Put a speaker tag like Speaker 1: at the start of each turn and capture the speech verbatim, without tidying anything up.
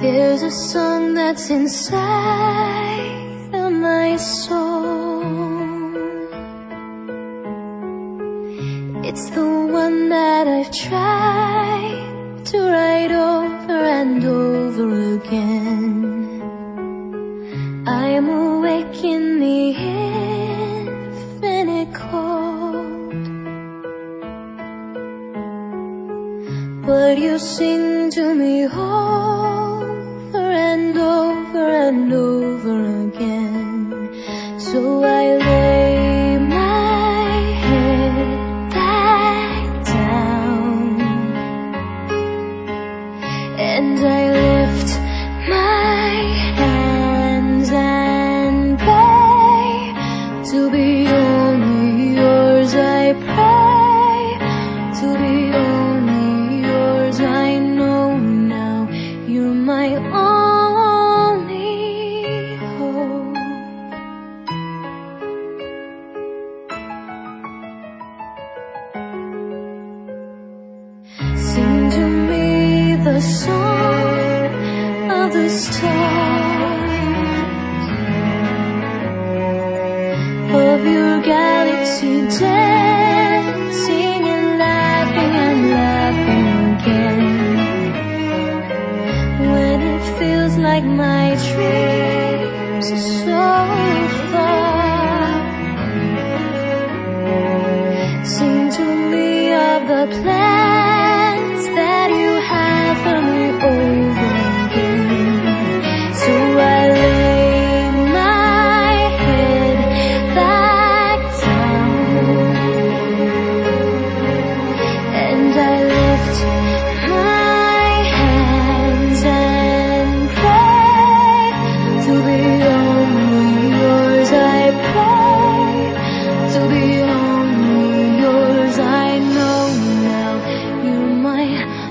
Speaker 1: There's a song that's inside of my soul. It's the one that I've tried to write over and over again. I am awake in the infinite cold, but you sing to me over and over and over again. So I lay my head back down and I lift my hands and pray to be only yours. I pray to be only yours. I know now you're my only hope. Sing to me the song of the stars, of your galaxy dancing and laughing and laughing again. When it feels like my dreams are so far, sing to me of the plans that you have for me over again. So I lay my head back down and I lift my hands and pray to be only yours. I pray to be only yours. I know now you're my